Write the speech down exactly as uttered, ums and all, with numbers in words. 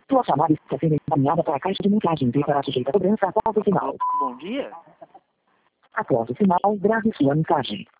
Sua chamada está sendo encaminhada para a caixa de mensagem e será sujeita a cobrança após o sinal. Bom dia. Após o sinal, grave sua mensagem.